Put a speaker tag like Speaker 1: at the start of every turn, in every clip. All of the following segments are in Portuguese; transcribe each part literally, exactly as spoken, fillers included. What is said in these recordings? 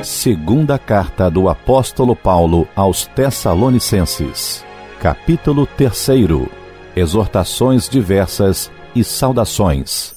Speaker 1: Segunda Carta do Apóstolo Paulo aos Tessalonicenses, capítulo terceiro. Exortações diversas e saudações.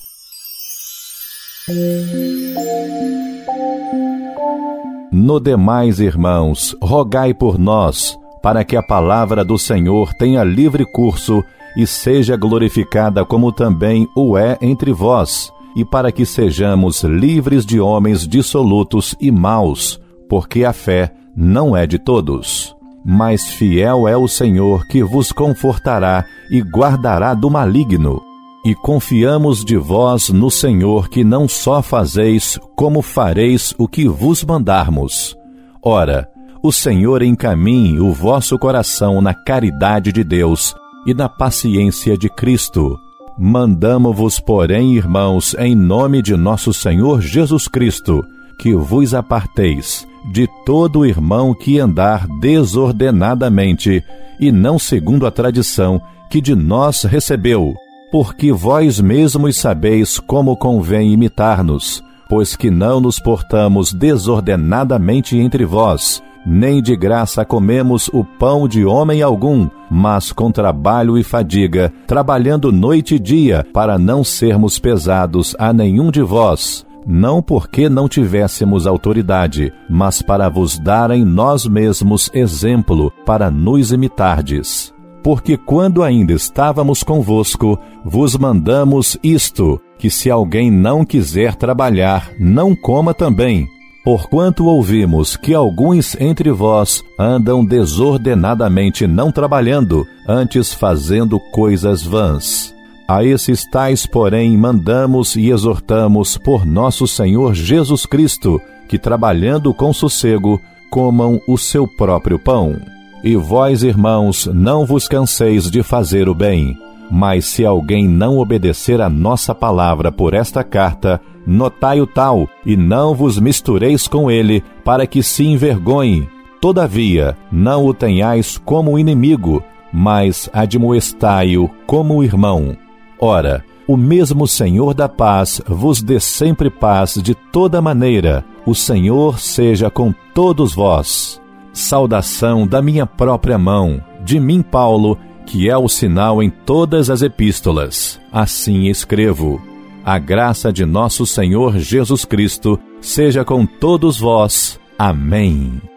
Speaker 1: No demais, irmãos, rogai por nós, para que a palavra do Senhor tenha livre curso e seja glorificada como também o é entre vós, e para que sejamos livres de homens dissolutos e maus, porque a fé não é de todos. Mas fiel é o Senhor que vos confortará e guardará do maligno. E confiamos de vós no Senhor que não só fazeis, como fareis o que vos mandarmos. Ora, o Senhor encaminhe o vosso coração na caridade de Deus e na paciência de Cristo. Mandamo-vos, porém, irmãos, em nome de nosso Senhor Jesus Cristo, que vos aparteis de todo irmão que andar desordenadamente, e não segundo a tradição que de nós recebeu, porque vós mesmos sabeis como convém imitar-nos, pois que não nos portamos desordenadamente entre vós, nem de graça comemos o pão de homem algum, mas com trabalho e fadiga, trabalhando noite e dia, para não sermos pesados a nenhum de vós, não porque não tivéssemos autoridade, mas para vos darem nós mesmos exemplo, para nos imitardes. Porque quando ainda estávamos convosco, vos mandamos isto, que se alguém não quiser trabalhar, não coma também. Porquanto ouvimos que alguns entre vós andam desordenadamente não trabalhando, antes fazendo coisas vãs. A esses tais, porém, mandamos e exortamos por nosso Senhor Jesus Cristo, que trabalhando com sossego, comam o seu próprio pão. E vós, irmãos, não vos canseis de fazer o bem. Mas se alguém não obedecer a nossa palavra por esta carta, notai o tal, e não vos mistureis com ele, para que se envergonhe. Todavia, não o tenhais como inimigo, mas admoestai-o como irmão. Ora, o mesmo Senhor da paz vos dê sempre paz de toda maneira. O Senhor seja com todos vós. Saudação da minha própria mão, de mim, Paulo, que é o sinal em todas as epístolas. Assim escrevo. A graça de nosso Senhor Jesus Cristo seja com todos vós. Amém.